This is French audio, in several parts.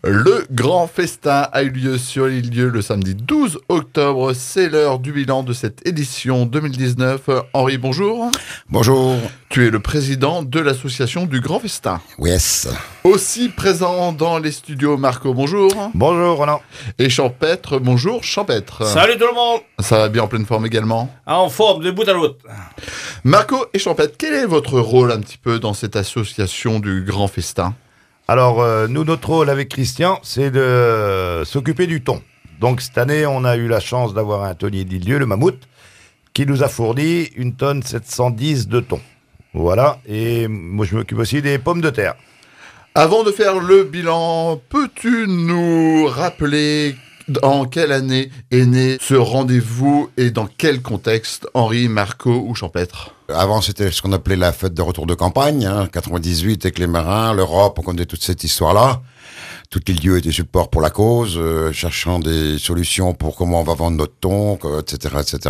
Le grand festin a eu lieu sur l'île Dieu le samedi 12 octobre. C'est l'heure du bilan de cette édition 2019. Henri, bonjour. Bonjour. Tu es le président de l'association du Grand Festin. Yes. Aussi présent dans les studios, Marco, bonjour. Bonjour Roland. Et Champêtre, bonjour Champêtre. Salut tout le monde. Ça va bien, en pleine forme également? En forme, de bout à l'autre. Marco et Champêtre, quel est votre rôle un petit peu dans cette association du Grand Festin? Alors, nous, notre rôle avec Christian, c'est de s'occuper du thon. Donc, cette année, on a eu la chance d'avoir un tonnier d'Île-Dieu, le mammouth, qui nous a fourni 1 tonne 710 de thon. Voilà. Et moi, je m'occupe aussi des pommes de terre. Avant de faire le bilan, peux-tu nous rappeler en quelle année est né ce rendez-vous et dans quel contexte, Henri, Marco ou Champêtre? Avant, c'était ce qu'on appelait la fête de retour de campagne, 98 avec les marins, l'Europe, on connaît toute cette histoire-là. Tout l'Île-Dieu était support pour la cause, cherchant des solutions pour comment on va vendre notre thon, etc., etc.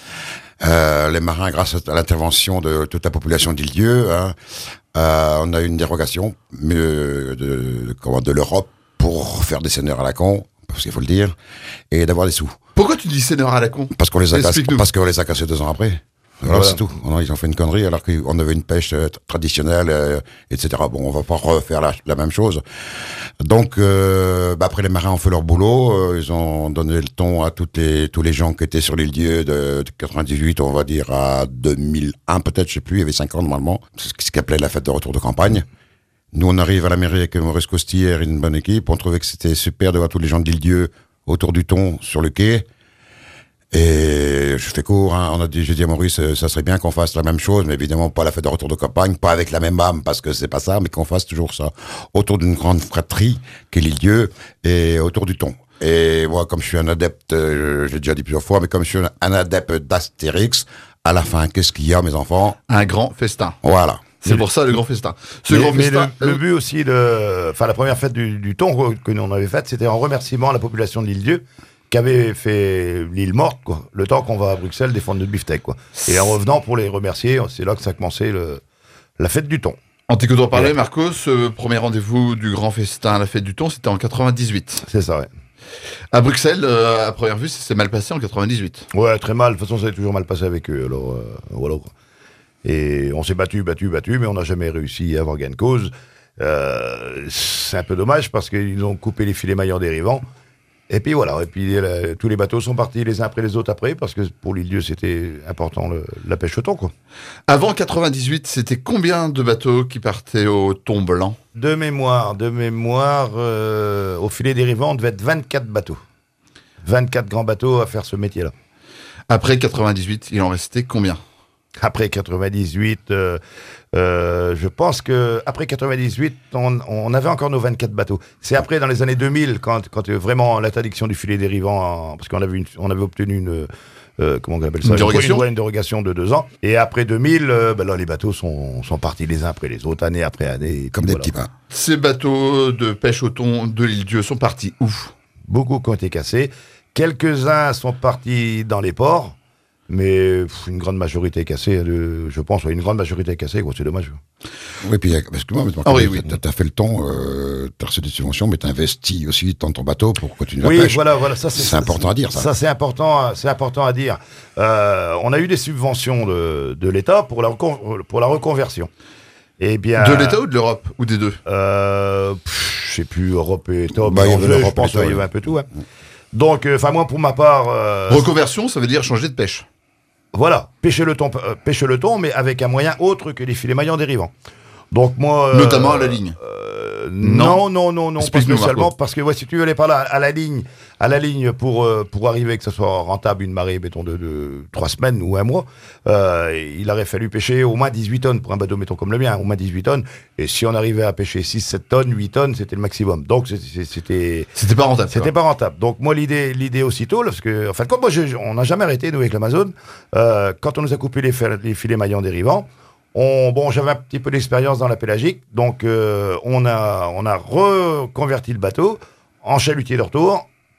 Les marins, grâce à l'intervention de toute la population d'Île-Dieu, on a eu une dérogation de l'Europe pour faire des seigneurs à la con, parce qu'il faut le dire, et d'avoir des sous. Pourquoi tu dis seigneur à la con? Parce qu'on les a cassés 2 ans après. Voilà. C'est tout. Ils ont fait une connerie alors qu'on avait une pêche traditionnelle, etc. Bon, on va pas refaire la même chose. Donc, après les marins ont fait leur boulot, ils ont donné le ton à tous les gens qui étaient sur l'île Dieu de 98, on va dire à 2001 peut-être, je sais plus, il y avait 5 ans normalement, ce qu'ils appelaient la fête de retour de campagne. Nous, on arrive à la mairie avec Maurice Costière et une bonne équipe. On trouvait que c'était super de voir tous les gens d'île Dieu autour du thon sur le quai. Et je fais court, j'ai dit à Maurice, ça serait bien qu'on fasse la même chose, mais évidemment pas la fête de retour de campagne, pas avec la même âme, parce que c'est pas ça, mais qu'on fasse toujours ça, autour d'une grande fratrie, qu'est l'île Dieu, et autour du thon. Et moi, comme je suis un adepte, j'ai déjà dit plusieurs fois, mais comme je suis un adepte d'Astérix, à la fin, qu'est-ce qu'il y a, mes enfants? Un grand festin. Voilà. C'est pour ça le grand festin. Le but aussi la première fête du thon que nous on avait faite, c'était en remerciement à la population de l'île Dieu, qui avait fait l'île morte, quoi, le temps qu'on va à Bruxelles défendre notre beefsteak, quoi. Et en revenant pour les remercier, c'est là que ça a commencé la fête du thon. En t'écoutant parler, Marco, ce premier rendez-vous du grand festin à la fête du thon, c'était en 98. C'est ça, ouais. À Bruxelles, à première vue, ça s'est mal passé en 98. Ouais, très mal. De toute façon, ça s'est toujours mal passé avec eux. Alors, voilà, quoi. Et on s'est battu, mais on n'a jamais réussi à avoir gain de cause. C'est un peu dommage parce qu'ils ont coupé les filets maillants dérivants. Et puis voilà, tous les bateaux sont partis les uns après les autres après, parce que pour l'île Dieu, c'était important la pêche au thon, quoi. Avant 98, c'était combien de bateaux qui partaient au thon blanc? De mémoire, au filet dérivant, on devait être 24 bateaux. 24 grands bateaux à faire ce métier-là. Après 98, il en restait combien? Après 98, je pense que après 98, on avait encore nos 24 bateaux. C'est après, dans les années 2000, quand vraiment l'interdiction du filet dérivant, parce qu'on avait obtenu comment on appelle ça, une dérogation de 2 ans. Et après 2000, là, les bateaux sont partis les uns après les autres, année après année. Comme des petits pains. Ces bateaux de pêche au thon de l'île Dieu sont partis où? Beaucoup qui ont été cassés. Quelques-uns sont partis dans les ports. Mais une grande majorité cassée, je pense, une grande majorité cassée, quoi, c'est dommage. Oui, puis, excuse-moi, mais t'as fait le thon, t'as reçu des subventions, mais t'as investi aussi dans ton bateau pour continuer la pêche. Oui, voilà, ça c'est important à dire, ça. Ça, c'est important à dire. On a eu des subventions de l'État pour la reconversion. Eh bien, de l'État ou de l'Europe, ou des deux? Je sais plus, Europe et État, je pense qu'il y avait un peu tout, hein. Donc, moi, pour ma part... reconversion, ça veut dire changer de pêche. Voilà, pêcher le thon, mais avec un moyen autre que les filets maillants dérivants. Donc moi... notamment à la ligne. Non, pas spécialement, parce que si tu veux aller par là, à la ligne pour arriver que ça soit rentable, une marée, mettons, de 3 semaines ou 1 mois, il aurait fallu pêcher au moins 18 tonnes pour un bateau, mettons, comme le mien, au moins 18 tonnes. Et si on arrivait à pêcher 6-7 tonnes, 8 tonnes, c'était le maximum. Donc c'était pas rentable. C'était pas rentable. Donc moi, l'idée aussitôt, parce que, en fait, comme moi, on n'a jamais arrêté, nous, avec l'Amazon, quand on nous a coupé les filets maillants dérivants, j'avais un petit peu d'expérience dans la pélagique, donc on a reconverti le bateau en chalutier de retour,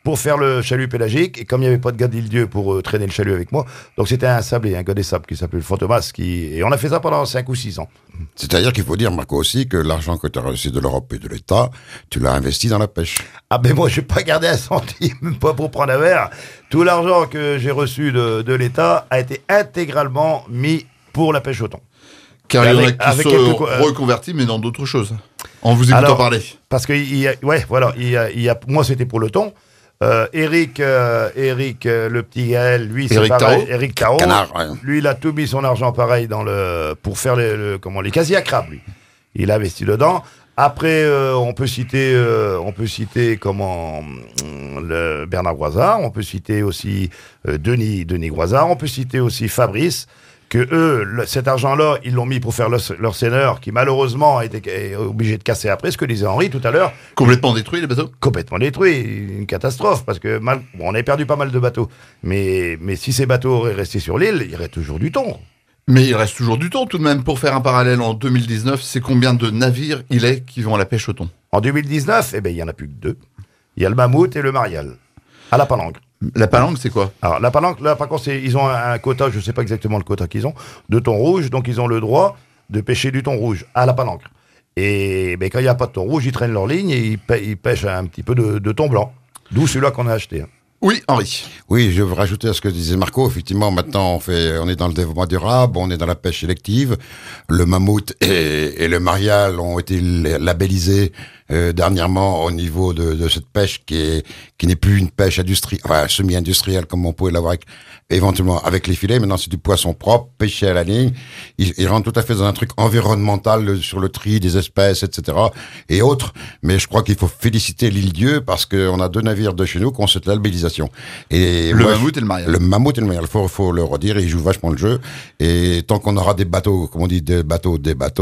pour faire le chalut pélagique. Et comme il n'y avait pas de gars d'Île-Dieu pour traîner le chalut avec moi, donc c'était un sablé, un gars des sables qui s'appelait le Fantomas. Et on a fait ça pendant 5 ou 6 ans. C'est-à-dire qu'il faut dire, Marco, aussi, que l'argent que tu as reçu de l'Europe et de l'État, tu l'as investi dans la pêche. Ah ben moi, je n'ai pas gardé un centime, pas pour prendre un verre. Tout l'argent que j'ai reçu de l'État a été intégralement mis pour la pêche au thon. Car il y en a qui se reconvertis, mais dans d'autres choses. En vous écoutant parler. Parce que, moi, c'était pour le thon. Eric, le petit Gaël, lui, c'est pareil. Eric Tarot. Canard, ouais. Lui, il a tout mis son argent pareil pour faire les casiers à crabes, lui. Il a investi dedans. Après, on peut citer le Bernard Groisard, on peut citer aussi Denis Groisard, on peut citer aussi Fabrice, que eux, cet argent-là, ils l'ont mis pour faire leur seineur, qui malheureusement a été obligé de casser après, ce que disait Henri tout à l'heure. Complètement détruit, les bateaux? Complètement détruit, une catastrophe, parce que on avait perdu pas mal de bateaux. Mais si ces bateaux auraient resté sur l'île, il y aurait toujours du thon. Mais il reste toujours du thon tout de même. Pour faire un parallèle, en 2019, c'est combien de navires il est qui vont à la pêche au thon? En 2019, il y en a plus que 2. Il y a le Mammouth et le Marial, à la Palangre. La palangre, c'est quoi? Alors, la palangre, là, par contre, ils ont un quota, je ne sais pas exactement le quota qu'ils ont, de thon rouge, donc ils ont le droit de pêcher du thon rouge à la palangre. Et quand il n'y a pas de thon rouge, ils traînent leur ligne et ils pêchent un petit peu de thon blanc. D'où celui-là qu'on a acheté. Oui, Henri. Oui, je veux rajouter à ce que disait Marco. Effectivement, maintenant, on est dans le développement durable, on est dans la pêche sélective. Le Mammouth et le Marial ont été labellisés dernièrement au niveau de cette pêche qui n'est plus une pêche semi-industrielle comme on pouvait l'avoir éventuellement avec les filets. Maintenant, c'est du poisson propre, pêché à la ligne. Ils rentrent tout à fait dans un truc environnemental sur le tri des espèces, etc. et autres. Mais je crois qu'il faut féliciter l'Île-Dieu parce qu'on a 2 navires de chez nous qui ont cette labellisation. Et le Mammouth et le Marial. Le Mammouth et le Marial, faut le redire, ils jouent vachement le jeu. Et tant qu'on aura des bateaux, comme on dit, des bateaux,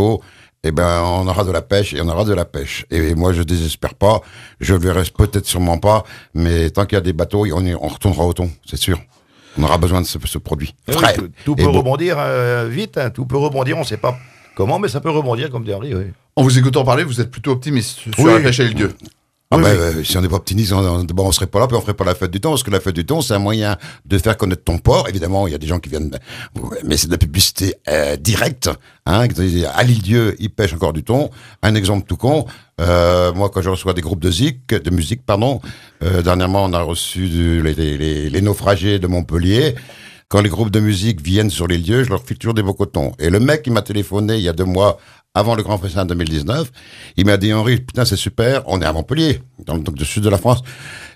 on aura de la pêche et on aura de la pêche. Et moi, je désespère pas. Je le verrai peut-être sûrement pas. Mais tant qu'il y a des bateaux, on retournera au thon, c'est sûr. On aura besoin de ce produit frais. Oui, tout peut rebondir vite. Hein, tout peut rebondir. On ne sait pas comment, mais ça peut rebondir, comme dit Henri. Oui. En vous écoutant parler, vous êtes plutôt optimiste sur la pêche à l'Île-Dieu. Si on n'est pas optimiste, on serait pas là, puis on ferait pas la fête du thon, parce que la fête du thon, c'est un moyen de faire connaître ton port. Évidemment, il y a des gens qui viennent, mais c'est de la publicité directe. À l'Île-Dieu, ils pêchent encore du thon. Un exemple tout con. Moi, quand je reçois des groupes de musique, dernièrement, on a reçu les naufragés de Montpellier. Quand les groupes de musique viennent sur l'Île-Dieu, je leur file toujours des bocaux de thon. Et le mec qui m'a téléphoné il y a 2 mois, avant le Grand Festin 2019, il m'a dit, Henri, putain, c'est super, on est à Montpellier, dans le sud de la France.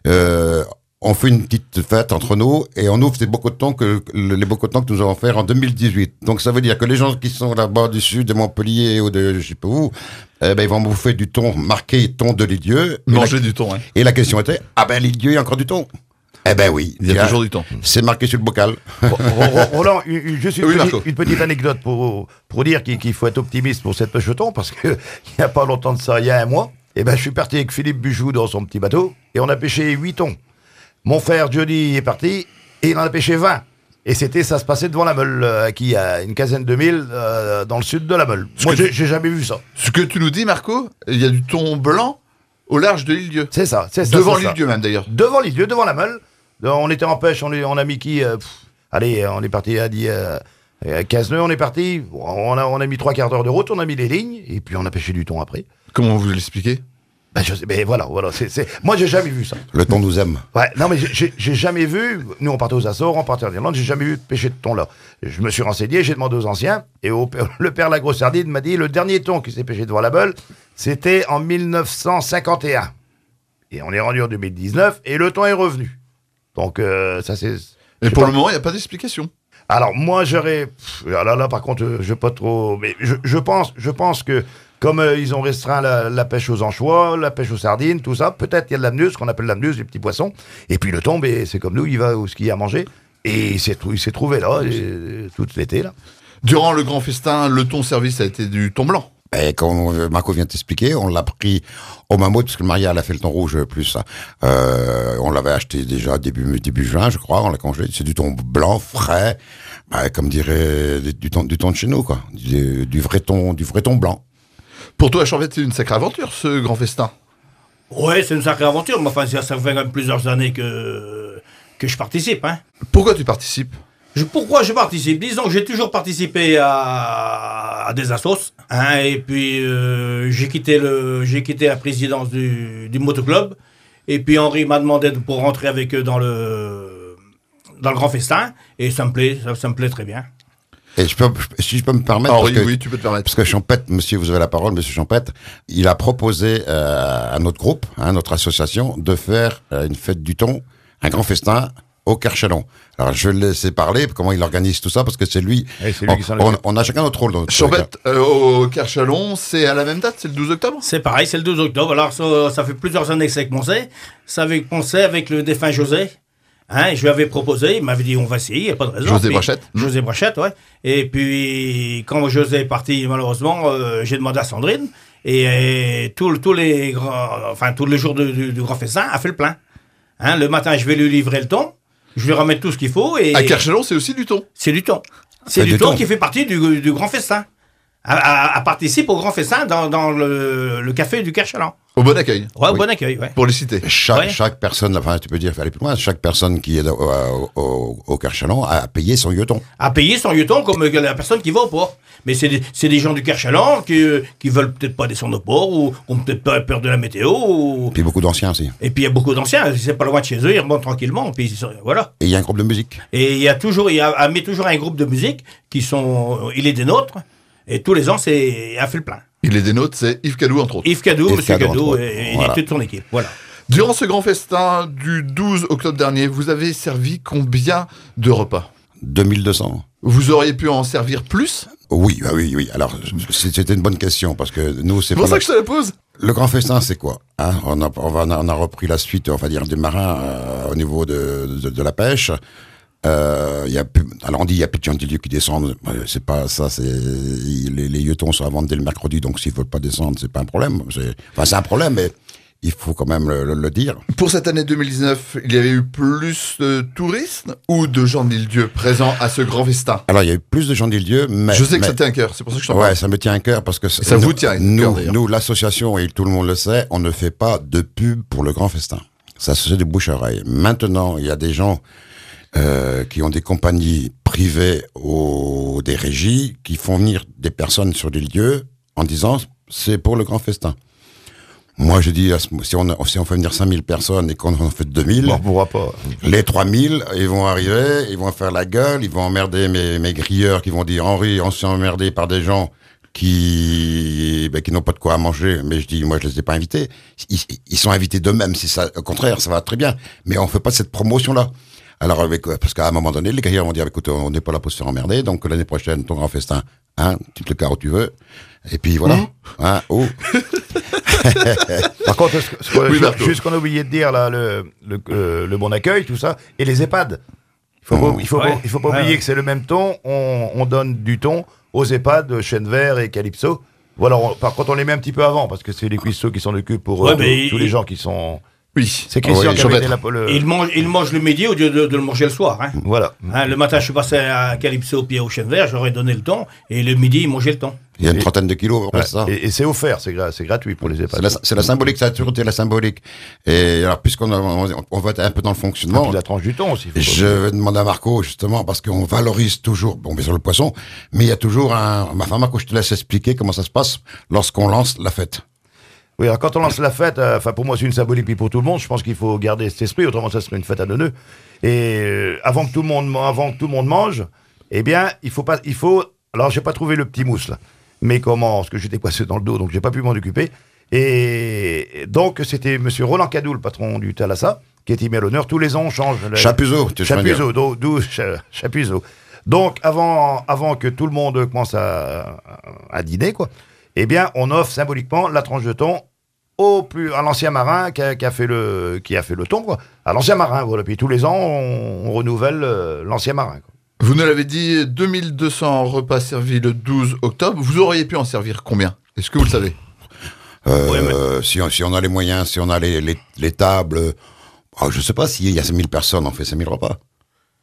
On fait une petite fête entre nous et on ouvre les bocaux de thon que nous allons faire en 2018. Donc ça veut dire que les gens qui sont là-bas du sud de Montpellier ou de je sais pas où, ils vont bouffer du thon marqué thon de l'Île-Dieu. Manger du thon, hein. Et la question était, l'Île-Dieu, il y a encore du thon. Oui. Il y a toujours du thon. C'est marqué sur le bocal. Roland, juste une petite anecdote pour dire qu'il faut être optimiste pour cette pêche au thon, parce que il n'y a pas longtemps de ça, il y a 1 mois, je suis parti avec Philippe Bujou dans son petit bateau et on a pêché 8 thons. Mon frère Johnny est parti et il en a pêché 20. Et ça se passait devant la Meule, qui a une quinzaine de milles dans le sud de la Meule. Moi, j'ai jamais vu ça. Ce que tu nous dis, Marco, il y a du thon blanc au large de l'Île-Dieu. C'est ça. Devant l'Île-Dieu même, d'ailleurs. Devant l'Île-Dieu, devant la Meule. On était en pêche, on a mis qui on est parti à 15 nœuds, on est parti. On a mis 3 quarts d'heure de route, on a mis les lignes, et puis on a pêché du thon après. Comment vous l'expliquez? Voilà. Moi, j'ai jamais vu ça. Le thon nous aime. Ouais, non, mais j'ai jamais vu. Nous, on partait aux Açores, on partait en Irlande, j'ai jamais vu de pêcher de thon là. Je me suis renseigné, j'ai demandé aux anciens, et le père La Grosse Sardine m'a dit le dernier thon qui s'est pêché devant la Meule, c'était en 1951. Et on est rendu en 2019, et le thon est revenu. Donc, ça c'est. Et pour le moment, il n'y a pas d'explication. Alors, moi, là, par contre, je pas trop. Mais je pense que. Comme ils ont restreint la pêche aux anchois, la pêche aux sardines, tout ça, peut-être il y a de l'amnuse, ce qu'on appelle l'amnuse, les petits poissons. Et puis le thon, c'est comme nous, il va où ce qu'il y a à manger. Et il s'est trouvé là, tout l'été. Là. Durant le grand festin, le thon service a été du thon blanc. Et comme Marco vient de t'expliquer, on l'a pris au Mammouth, parce que le Marial a fait le thon rouge plus. On l'avait acheté déjà début juin, je crois, on l'a congelé. C'est du thon blanc, frais, comme dirait du thon de chez nous, quoi. Du vrai thon blanc. Pour toi, Champêtre, c'est une sacrée aventure, ce grand festin. Ouais, c'est une sacrée aventure, mais enfin, ça fait quand même plusieurs années que je participe. Hein. Pourquoi tu participes? Pourquoi je participe? Disons que j'ai toujours participé à des assos, hein, et puis j'ai quitté la présidence du motoclub, et puis Henri m'a demandé pour rentrer avec eux dans le grand festin, et ça me plaît très bien. Et si je peux me permettre, Oui, tu peux te permettre. Parce que Champêtre, monsieur, vous avez la parole, monsieur Champêtre, il a proposé à notre groupe, notre association, de faire une fête du thon, un grand festin au Kerchalon. Alors, je vais le laisser parler, comment il organise tout ça, parce que c'est lui. On a chacun notre rôle dans notre Champêtre, au Kerchalon, c'est à la même date, c'est le 12 octobre? C'est pareil, c'est le 12 octobre. Alors, ça fait plusieurs années que c'est commencé. Ça avait commencé avec le défunt José. Hein, je lui avais proposé, il m'avait dit on va essayer, il n'y a pas de raison. José Brachette. José Brachette, ouais. Et puis, quand José est parti, malheureusement, j'ai demandé à Sandrine, et tous les jours du grand festin, a fait le plein. Hein, le matin, je vais lui livrer le thon, je lui ramène tout ce qu'il faut. Et à Kerchalon, c'est aussi du thon. C'est du thon. C'est du thon qui fait partie du grand festin. À participer au grand festin dans le café du Kerchalon. Au Bon Accueil. Ouais, au Bon Accueil, ouais. Pour les citer. Chaque personne, enfin, tu peux dire, aller plus loin, chaque personne qui est au Kerchalon a payé son yeuton. A payé son yeuton comme la personne qui va au port. Mais c'est des gens du Kerchalon qui veulent peut-être pas descendre au port ou ont peut-être pas peur de la météo. Puis beaucoup d'anciens aussi. Et puis il y a beaucoup d'anciens, c'est pas loin de chez eux, ils remontent tranquillement. Puis voilà. Et il y a un groupe de musique. Et il y a toujours un groupe de musique il est des nôtres. Et tous les ans, a fait le plein. Il est des nôtres, c'est Yves Cadou, entre autres. Yves Cadou, monsieur Cadou, et toute son équipe. Voilà. Durant ce grand festin du 12 octobre dernier, vous avez servi combien de repas? 2200. Vous auriez pu en servir plus? Oui. Alors, c'était une bonne question, parce que nous, c'est pour ça que je te la pose. Le grand festin, c'est quoi, hein? On a repris la suite, on va dire, des marins au niveau de la pêche. Alors on dit il y a plus de gens du lieu qui descendent, c'est pas ça, les yeuthons sont à vendre dès le mercredi, donc s'ils veulent pas descendre, c'est pas un problème. C'est un problème, mais il faut quand même le dire. Pour cette année 2019, il y avait eu plus de touristes ou de gens d'Île-Dieu présents à ce grand festin? Alors il y a eu plus de gens d'Île-Dieu, mais je sais que ça tient à cœur, c'est pour ça que je t'en parle. Ouais, ça me tient à cœur parce que ça vous tient à cœur. Nous, l'association, et tout le monde le sait, on ne fait pas de pub pour le grand festin. Ça se fait de bouche à oreille. Maintenant, il y a des gens qui ont des compagnies privées ou des régies qui font venir des personnes sur des lieux en disant c'est pour le grand festin. Moi, je dis, si on fait venir 5000 personnes et qu'on en fait 2000, on pourra pas. Les 3000, ils vont arriver, ils vont faire la gueule, ils vont emmerder mes grilleurs qui vont dire Henri, on s'est emmerdé par des gens qui n'ont pas de quoi à manger. Mais je dis, moi, je les ai pas invités. Ils sont invités d'eux-mêmes. Si ça, au contraire, ça va très bien. Mais on fait pas cette promotion-là. Alors, parce qu'à un moment donné, les grilleurs vont dire, écoute, on n'est pas là pour se faire emmerder, donc l'année prochaine, ton grand festin, tu te le carres où tu veux. Et puis voilà. Par contre, juste qu'on a oublié de dire, là, le Bon Accueil, tout ça, et les EHPAD. Il faut pas oublier que c'est le même ton, on donne du ton aux EHPAD, Chêne Vert et Calypso. Voilà, par contre, on les met un petit peu avant, parce que c'est les cuisseaux qui s'en occupent pour tous les gens qui sont... Oui. C'est Christian qui avait Il mange le midi au lieu de le manger le soir. Hein. Voilà. Le matin, je suis passé à Calypso puis au Chêne Vert, j'aurais donné le thon, et le midi, il mangeait le thon. Il y a une trentaine de kilos, ça. Et c'est offert, c'est gratuit pour les EHPAD. C'est la symbolique, ça a toujours été la symbolique. Et alors, puisqu'on va être un peu dans le fonctionnement. Et puis la tranche du thon aussi. Je vais demander à Marco, justement, parce qu'on valorise toujours, bien sûr, le poisson, mais il y a toujours ma femme, Marco, je te laisse expliquer comment ça se passe lorsqu'on lance la fête. Oui, alors quand on lance la fête, pour moi c'est une symbolique, puis pour tout le monde, je pense qu'il faut garder cet esprit, autrement ça serait une fête à 2 nœuds. Et avant que tout le monde mange, eh bien, il faut, alors j'ai pas trouvé le petit mousse là, mais parce que j'étais coincé dans le dos, donc j'ai pas pu m'en occuper. Et donc c'était monsieur Roland Cadou, le patron du Thalassa, qui est mis à l'honneur. Tous les ans on change. Chapuzot, Chapuzot. Donc avant que tout le monde commence à dîner, quoi. Eh bien, on offre symboliquement la tranche de thon à l'ancien marin qui a fait le thon, quoi. À l'ancien marin, voilà. Puis tous les ans, on renouvelle l'ancien marin, quoi. Vous nous l'avez dit, 2200 repas servis le 12 octobre. Vous auriez pu en servir combien? Est-ce que vous le savez? Si on a les moyens, si on a les tables, je sais pas, s'il y a 5000 personnes, on fait 5000 repas.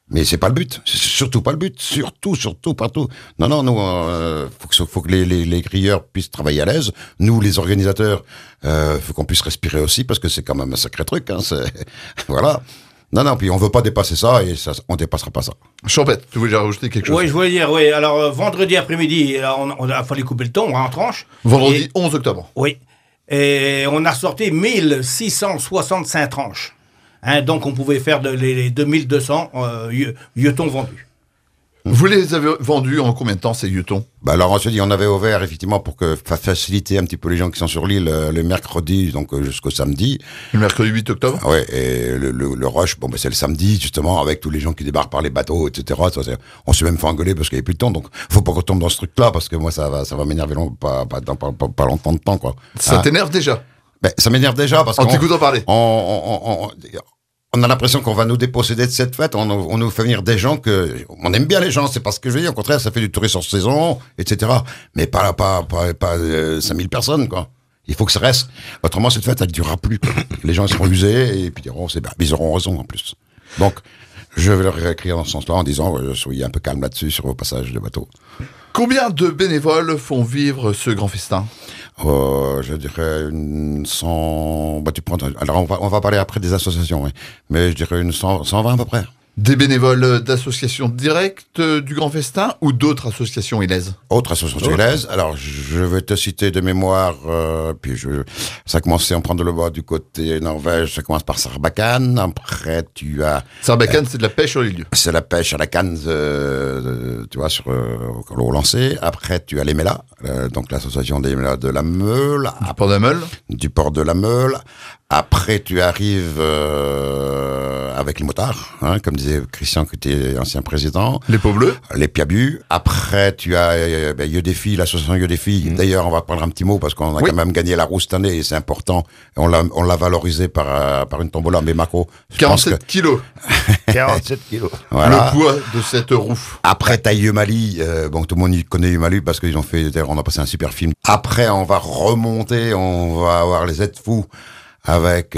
Mais c'est pas le but. C'est surtout pas le but. Surtout pas tout. Non, nous, faut que les crieurs puissent travailler à l'aise. Nous, les organisateurs, faut qu'on puisse respirer aussi parce que c'est quand même un sacré truc. Hein, voilà. Non, puis on veut pas dépasser ça et ça, on dépassera pas ça. Champêtre, tu voulais rajouter quelque chose? Oui, je voulais dire, oui. Alors, vendredi après-midi, on a fallu couper le ton en tranche. Vendredi 11 octobre. Oui. Et on a sorti 1665 tranches. Hein, donc, on pouvait faire les 2200 yeux-tons vendus. Vous les avez vendus en combien de temps, ces yeux-tons? Alors, on se dit, on avait ouvert, effectivement, pour faciliter un petit peu les gens qui sont sur l'île, le mercredi, donc jusqu'au samedi. Le mercredi 8 octobre? Ouais, et le rush, c'est le samedi, justement, avec tous les gens qui débarquent par les bateaux, etc. On s'est même fait engueuler parce qu'il n'y avait plus de temps, donc faut pas qu'on tombe dans ce truc-là, parce que moi, ça va m'énerver pas longtemps de temps, quoi. Ça t'énerve déjà? Ça m'énerve déjà, parce en t'écoutant parler. On a l'impression qu'on va nous déposséder de cette fête. On nous fait venir des gens on aime bien les gens, c'est pas ce que je veux dire. Au contraire, ça fait du tourisme hors saison, etc. Mais pas 5000 personnes, quoi. Il faut que ça reste. Autrement, cette fête, elle durera plus, quoi. Les gens, ils seront usés, et puis ils auront raison, en plus. Donc, je vais leur écrire dans ce sens-là, en disant, soyez un peu calme là-dessus, sur vos passages de bateau. Combien de bénévoles font vivre ce grand festin? Je dirais 100. Alors on va parler après des associations, oui. Mais je dirais 120 à peu près. Des bénévoles d'associations directes du Grand Festin ou d'autres associations ilaises? Autres associations ilaises. Alors, je vais te citer de mémoire, ça a commencé à en prendre le bas du côté Norvège, ça commence par Sarbacane. Après, tu as... Sarbacane, c'est de la pêche sur les lieux. C'est la pêche à la canne, tu vois, au lancer. Après, tu as les Mélas, donc l'association des Mélas de la Meule. Du port de la Meule. Du port de la Meule. Après, tu arrives avec les motards, hein, comme disait Christian, qui était ancien président. Les Peaux Bleues. Les Piabus. Après, tu as Yeux des filles, l'association Yeux des filles. D'ailleurs, on va prendre un petit mot parce qu'on a quand même gagné la roue cette année et c'est important. On l'a valorisé par une tombola. Mais Marco, 47 kilos. 47 kilos. Voilà. Le poids de cette roue. Après, t'as Yeux-Mali. Tout le monde connaît Yeux-Mali parce qu'ils ont fait, on a passé un super film. Après, on va remonter, on va avoir les aides-fous. Avec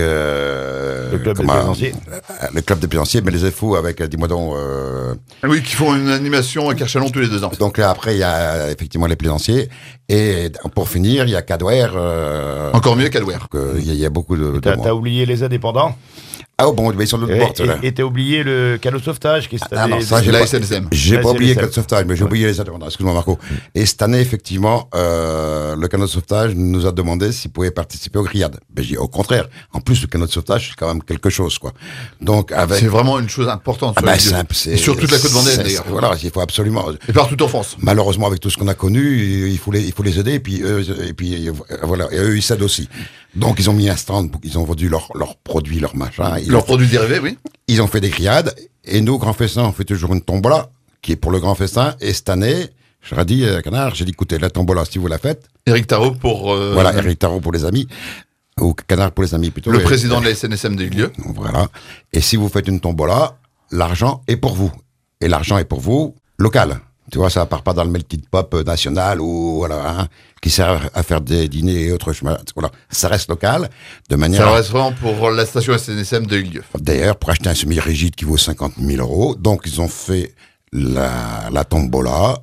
le club des plaisanciers. Le club des plaisanciers, mais les fous avec, dis-moi donc... Oui, qui font une animation à Kerchalon tous les 2 ans. Donc là, après, il y a effectivement les plaisanciers. Et pour finir, il y a Cadouer. Encore mieux Cadouer. Il y a beaucoup de... T'as oublié les indépendants? Ah bon, ils sont de l'autre bord, là. Et t'as oublié le canot de sauvetage qui est cette année. Non, ça, la SNSM. J'ai pas oublié le canot de sauvetage, mais j'ai oublié les indépendants. Excuse-moi, Marco. Et cette année, effectivement, le canot de sauvetage nous a demandé s'il pouvait participer aux grillades. Ben, j'ai dit, au contraire. En plus, le canot de sauvetage, c'est quand même quelque chose, quoi. Donc, c'est vraiment une chose importante. Et sur toute la côte vendéenne, d'ailleurs. Voilà, il faut absolument. Et partout en France. Malheureusement, avec tout ce qu'on a connu, il faut les aider, et puis voilà. Et eux, ils s'aident aussi. Donc, ils ont mis un stand, ils ont vendu leurs produits, leurs machins. Leurs produits dérivés, oui. Ils ont fait des grillades. Et nous, Grand Festin, on fait toujours une tombola, qui est pour le Grand Festin. Et cette année, je leur ai dit, Canard, j'ai dit, écoutez, la tombola, si vous la faites. Éric Tarot pour... Voilà, Éric Tarot pour les amis. Ou Canard pour les amis, plutôt. Le président de la SNSM des lieux. Voilà. Et si vous faites une tombola, l'argent est pour vous. Et l'argent est pour vous local. Tu vois, ça part pas dans le melting pot national ou voilà, hein, qui sert à faire des dîners et autres chemins. Voilà, ça reste local de manière. Ça reste vraiment pour la station SNSM de Lieu. D'ailleurs, pour acheter un semi-rigide qui vaut 50 000 €, donc ils ont fait la tombola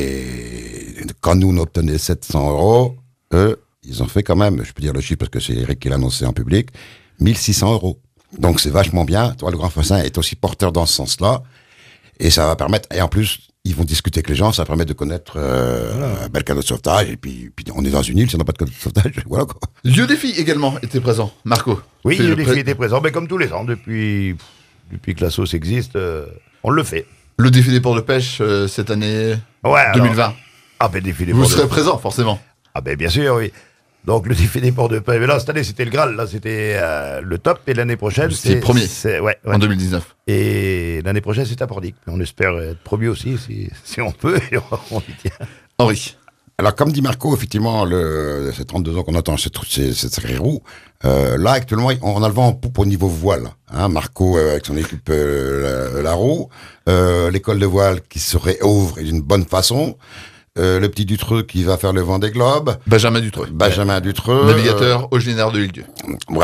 et quand nous on obtenait 700 €, eux, ils ont fait quand même, je peux dire le chiffre parce que c'est Eric qui l'a annoncé en public, 1600 €. Donc c'est vachement bien. Tu vois, le Grand Festin est aussi porteur dans ce sens-là et ça va permettre. Et en plus. Ils vont discuter avec les gens, ça permet de connaître le canot de sauvetage, et puis on est dans une île, si on n'a pas de canot de sauvetage, voilà quoi. Yeux des filles également était présent, Marco. Oui, Yeux des filles était présent, mais comme tous les ans, depuis que la sauce existe, on le fait. Le défi des ports de pêche cette année 2020. Ah ben défi des ports de pêche. Vous serez présent, forcément. Ah ben bien sûr, oui. Donc le défi des ports de pêche, mais là cette année c'était le Graal, là c'était le top, et l'année prochaine c'est le premier, en 2019. Et l'année prochaine c'est à Pordic. On espère être premier aussi si on peut, et on y tient. Henri. Alors comme dit Marco, effectivement, ces 32 ans qu'on attend cette sacrée roue, là actuellement on a le vent en poupe au niveau voile. Hein, Marco avec son équipe la roue, l'école de voile qui se réouvre d'une bonne façon. Le petit Dutreux qui va faire le Vendée Globe. Benjamin Dutreux. Navigateur originaire de l'île-Dieu. Voilà.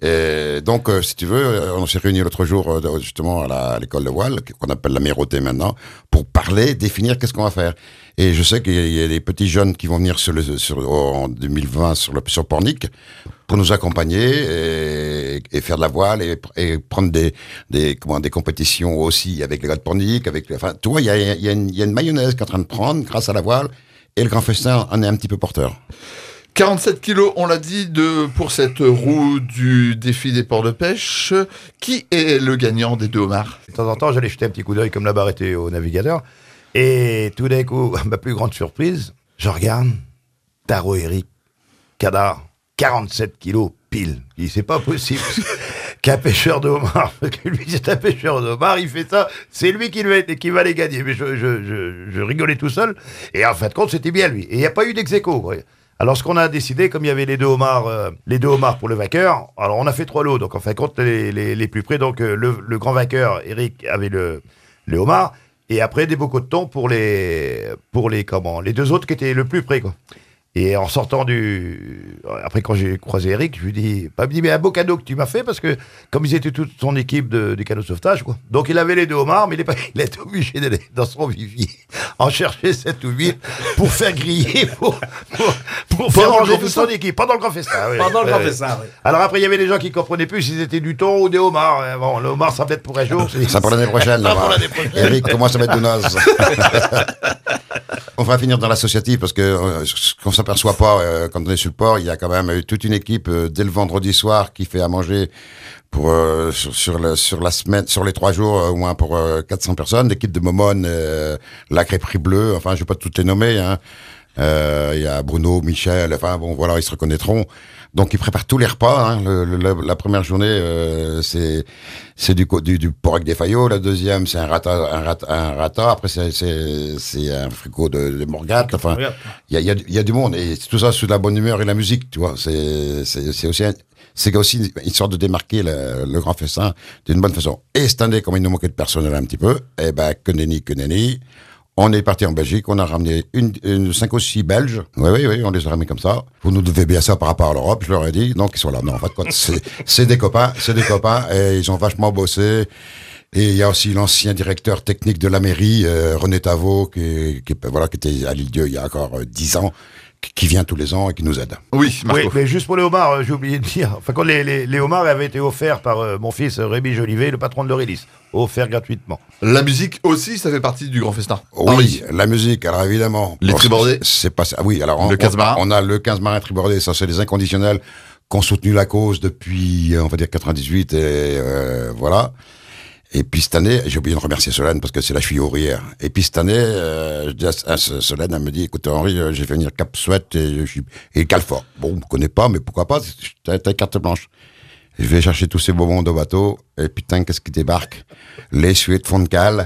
Et donc, si tu veux, on s'est réunis l'autre jour, justement, à l'école de voile, qu'on appelle la Mérotée maintenant, pour parler, définir qu'est-ce qu'on va faire. Et je sais qu'il y a des petits jeunes qui vont venir en 2020 sur Pornic pour nous accompagner et faire de la voile et prendre des compétitions aussi avec les gars de Pornic, enfin, tu vois, il y a une mayonnaise qui est en train de prendre grâce à la voile et le Grand Festin en est un petit peu porteur. 47 kilos, on l'a dit, pour cette roue du défi des ports de pêche. Qui est le gagnant des 2 homards? De temps en temps, j'allais jeter un petit coup d'œil comme la barre était au navigateur. Et tout d'un coup, ma plus grande surprise, je regarde, Taro Eric, Cadar, 47 kilos pile. Il dit, c'est pas possible qu'un pêcheur de homard, parce que lui c'est un pêcheur de homard, il fait ça, c'est lui qui va les gagner. Mais je rigolais tout seul. Et en fin de compte, c'était bien lui. Et il n'y a pas eu d'ex-aequo, quoi. Alors, ce qu'on a décidé, comme il y avait les deux homards pour le vainqueur, alors on a fait 3 lots. Donc, en fin de compte, les plus près, donc le grand vainqueur, Eric, avait le homard. Et après, des bocaux de thon pour les 2 autres qui étaient le plus près, quoi. Et en sortant après, quand j'ai croisé Eric, je lui dis, mais un beau cadeau que tu m'as fait, parce que, comme ils étaient toute son équipe du canot de sauvetage, quoi. Donc, il avait les 2 homards, mais il a été obligé d'aller dans son vivier, en chercher 7 ou 8 pour faire griller, pour faire manger toute son équipe, pendant le grand festin. Oui. Pendant le grand festin, oui. Alors après, il y avait des gens qui comprenaient plus si c'était du thon ou des homards. Bon, le homard, ça peut être pour un jour. Ça pour l'année prochaine, là. Eric commence à mettre de naze. On va finir dans l'associatif parce que ce qu'on s'aperçoit pas quand on est sur le port, il y a quand même toute une équipe dès le vendredi soir qui fait à manger pour sur la semaine, sur les 3 jours au moins pour 400 personnes. L'équipe de Momone, la crêperie bleue, enfin je vais pas toutes les nommer. Hein. Il y a Bruno, Michel, enfin bon voilà, ils se reconnaîtront. Donc ils préparent tous les repas. Hein. La première journée, c'est du porc avec des faillots. La deuxième, c'est un rata. Après c'est un fricot de morgate. Enfin, il y a du monde et tout ça sous la bonne humeur et la musique. Tu vois, c'est aussi une sorte de démarquer le grand festin d'une bonne façon. Et cette année, comme il nous manquait de personnel un petit peu, eh ben que nenni. On est parti en Belgique, on a ramené 5 ou 6 Belges. Oui, on les a ramenés comme ça. Vous nous devez bien ça par rapport à l'Europe, je leur ai dit. Donc, ils sont là. Non, en fait, c'est des copains, et ils ont vachement bossé. Et il y a aussi l'ancien directeur technique de la mairie, René Tavot, qui était à l'Île-Dieu il y a encore 10 ans, qui vient tous les ans et qui nous aide. Oui, Marco. Oui, mais juste pour les homards, j'ai oublié de dire. Enfin, quand les homards avaient été offerts par mon fils Rémi Jolivet, le patron de l'Eurydice, offert gratuitement. La musique aussi, ça fait partie du grand festin. Oui, la musique, alors évidemment. Les tribordés. C'est pas ça. Oui, alors le 15 marins. On a le 15 marins tribordés, ça c'est les inconditionnels qui ont soutenu la cause depuis, on va dire 98 et voilà. Et puis cette année, j'ai oublié de remercier Solène parce que c'est la cheville ouvrière. Et puis cette année, je dis à Solène, elle me dit, écoute Henri, j'ai fait venir Cap Sweat et Calfort. Bon, on ne connaît pas, mais pourquoi pas, t'as carte blanche. Je vais chercher tous ces bonbons de bateau, et putain, qu'est-ce qui débarque? Les suites de fond de cale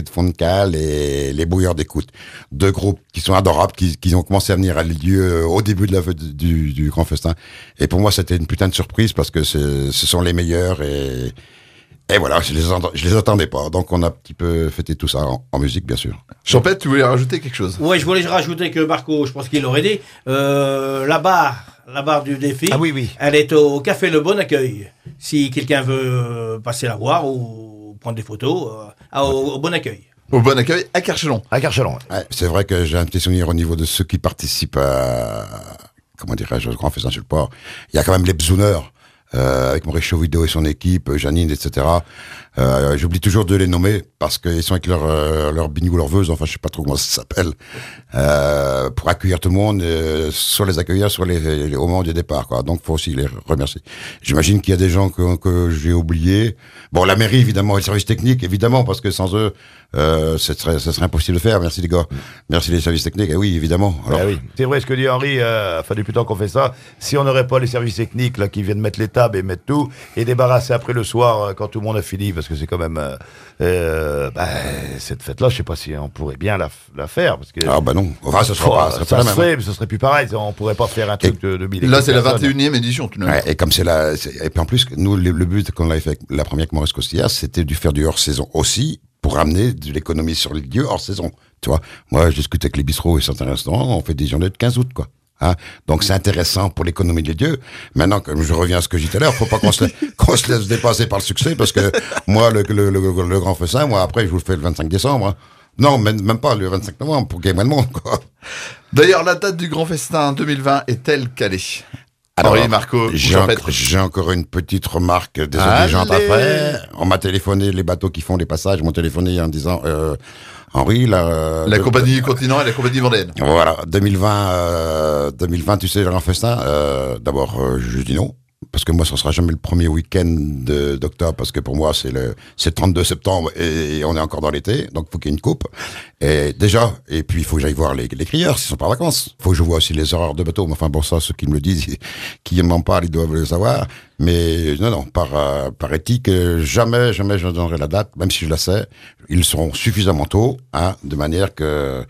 et les bouilleurs d'écoute. 2 groupes qui sont adorables, qui ont commencé à venir à lieu au début du grand festin. Et pour moi, c'était une putain de surprise parce que ce sont les meilleurs et voilà, je les attendais pas. Donc, on a un petit peu fêté tout ça en musique, bien sûr. Champette, tu voulais rajouter quelque chose? Oui, je voulais rajouter que Marco, je pense qu'il l'aurait dit, la barre du défi, oui. Elle est au Café Le Bon Accueil. Si quelqu'un veut passer la voir ou prendre des photos, au Bon Accueil. Au Bon Accueil à Carchelon. À Carchelon. Ouais, c'est vrai que j'ai un petit souvenir au niveau de ceux qui participent à, comment dirais-je, au Grand Festin sur le Port. Il y a quand même les besouneurs. Avec Maurice Chauvidot et son équipe, Janine, etc. J'oublie toujours de les nommer parce qu'ils sont avec leur bignou, leur veuse, enfin je sais pas trop comment ça s'appelle, pour accueillir tout le monde, soit les accueillir, soit au moment du départ, quoi. Donc faut aussi les remercier. J'imagine qu'il y a des gens que j'ai oubliés. Bon, la mairie évidemment et le service technique évidemment parce que sans eux, ça serait impossible de faire. Merci les gars, merci les services techniques. Et oui, évidemment. Alors, oui. C'est vrai ce que dit Henri. Depuis le temps qu'on fait ça, si on n'aurait pas les services techniques là qui viennent mettre les tables et mettre tout et débarrasser après le soir quand tout le monde a fini, parce que c'est quand même cette fête-là, je sais pas si on pourrait bien la faire parce que non, enfin ça sera pas ça serait, mais ce serait plus pareil. On pourrait pas faire un truc de 1000. Là, c'est la 21e édition. Et comme et puis en plus, nous le but qu'on avait fait avec la première avec Maurice Costillard, c'était de faire du hors saison aussi pour ramener de l'économie sur les lieux hors saison. Tu vois, moi, je discute avec les bistrots et certains restaurants, on fait des journées de 15 août, quoi. Hein. Donc c'est intéressant pour l'économie des dieux. Maintenant, comme je reviens à ce que j'ai dit tout à l'heure, faut pas qu'on se laisse dépasser par le succès, parce que moi, le grand festin, moi après, je vous le fais le 25 décembre. Hein. Non, même pas le 25 novembre, pour qu'il y ait moins de monde, quoi. D'ailleurs, la date du Grand Festin 2020 est-elle calée? Alors, Henri, Marco, j'ai encore une petite remarque désobligeante à faire. On m'a téléphoné, les bateaux qui font les passages m'ont téléphoné en disant, Henri, la compagnie Continent et la compagnie Vendéenne. Voilà, 2020, tu sais, le Grand Festin, d'abord, je dis non. Parce que moi, ça sera jamais le premier week-end d'octobre, parce que pour moi, c'est le 32 septembre et on est encore dans l'été, donc faut qu'il y ait une coupe. Et déjà, et puis il faut que j'aille voir les crieurs s'ils sont pas en vacances. Faut que je vois aussi les horaires de bateau. Mais enfin bon, ça, ceux qui me le disent, qui m'en parlent, ils doivent le savoir. Mais non, par éthique, jamais je ne donnerai la date, même si je la sais. Ils seront suffisamment tôt, hein, de manière que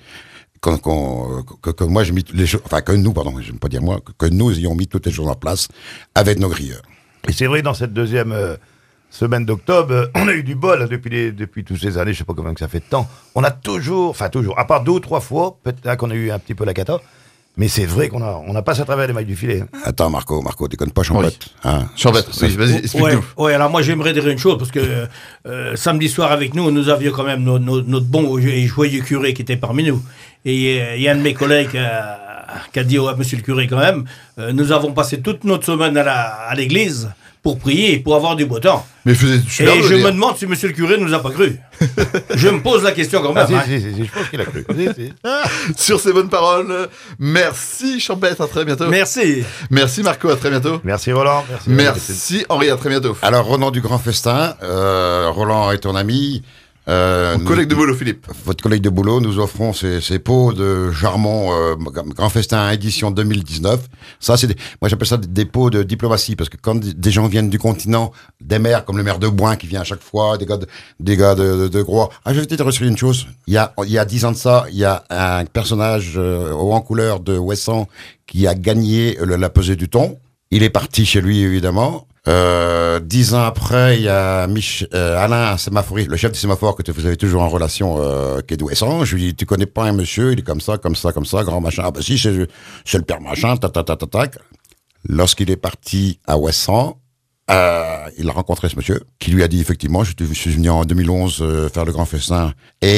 moi j'ai mis les choses, enfin que nous, pardon, je ne veux pas dire moi, que nous ayons mis toutes les choses en place avec nos grilleurs. Et c'est vrai, dans cette deuxième semaine d'octobre, on a eu du bol depuis toutes ces années, je sais pas combien que ça fait de temps. On a toujours, à part 2 ou 3 fois, peut-être qu'on a eu un petit peu la cata, mais c'est vrai qu'on passe à travers les mailles du filet. Attends, Marco, déconne pas, Champêtre. Oui. Hein. Champêtre, oui, vas-y, explique-nous. Ouais, alors moi j'aimerais dire une chose, parce que samedi soir avec nous avions quand même notre bon et joyeux curé qui était parmi nous. Et il y a un de mes collègues qui a dit à monsieur le curé quand même, nous avons passé toute notre semaine à l'église pour prier et pour avoir du beau temps. Mais il faisait super et je me demande si monsieur le curé nous a pas cru. Je me pose la question quand même. Si, je pense qu'il a cru. Sur ces bonnes paroles, merci Champêtre, à très bientôt. Merci. Merci Marco, à très bientôt. Merci Roland. Merci Henri, à très bientôt. Alors, Roland du Grand Festin, Roland est ton ami. Mon collègue de boulot, Philippe. Votre collègue de boulot, nous offrons ces pots de Jarmont Grand Festin édition 2019. Ça, moi j'appelle ça des pots de diplomatie, parce que quand des gens viennent du continent, des maires comme le maire de Boin qui vient à chaque fois, des gars de Groix. Ah, je vais te dire une chose. Il y a 10 ans de ça, il y a un personnage haut en couleur de Ouessant qui a gagné la pesée du thon. Il est parti chez lui, évidemment. 10 ans après, il y a Alain Sémaphori, le chef du sémaphore que vous avez toujours en relation, qui est de Ouessant. Je lui dis, tu connais pas un monsieur, il est comme ça, grand machin. Ah bah si, c'est le père machin, tac. Lorsqu'il est parti à Ouessant, il a rencontré ce monsieur, qui lui a dit, effectivement, je suis venu en 2011 faire le Grand Festin.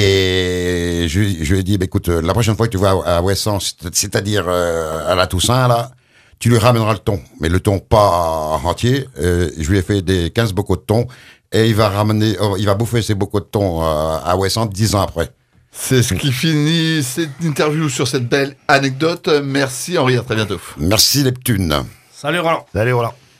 Et je lui ai dit, bah, écoute, la prochaine fois que tu vas à Ouessant, c'est-à-dire à la Toussaint, là, tu lui ramèneras le thon, mais le thon pas entier. Je lui ai fait des 15 bocaux de thon et il va bouffer ces bocaux de thon à Ouessant 10 ans après. C'est ce qui finit cette interview sur cette belle anecdote. Merci Henri, à très bientôt. Merci Neptune. Salut Roland. Salut Roland.